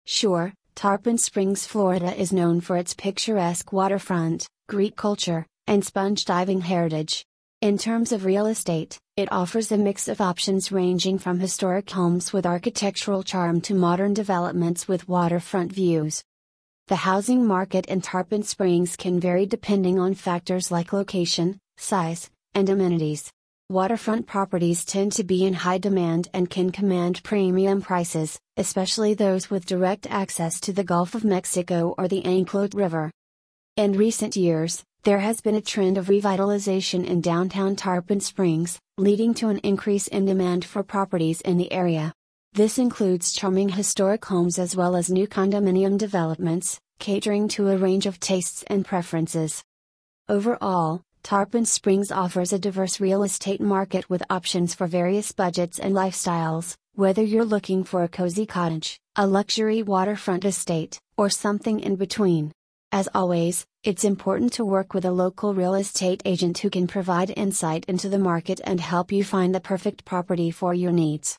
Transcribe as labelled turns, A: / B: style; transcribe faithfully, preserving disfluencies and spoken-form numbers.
A: Sure, Tarpon Springs, Florida is known for its picturesque waterfront, Greek culture, and sponge diving heritage. In terms of real estate, it offers a mix of options ranging from historic homes with architectural charm to modern developments with waterfront views. The housing market in Tarpon Springs can vary depending on factors like location, size, and amenities. Waterfront properties tend to be in high demand and can command premium prices, especially those with direct access to the Gulf of Mexico or the Anclote River. In recent years, there has been a trend of revitalization in downtown Tarpon Springs, leading to an increase in demand for properties in the area. This includes charming historic homes as well as new condominium developments, catering to a range of tastes and preferences. Overall, Tarpon Springs offers a diverse real estate market with options for various budgets and lifestyles, whether you're looking for a cozy cottage, a luxury waterfront estate, or something in between. As always, it's important to work with a local real estate agent who can provide insight into the market and help you find the perfect property for your needs.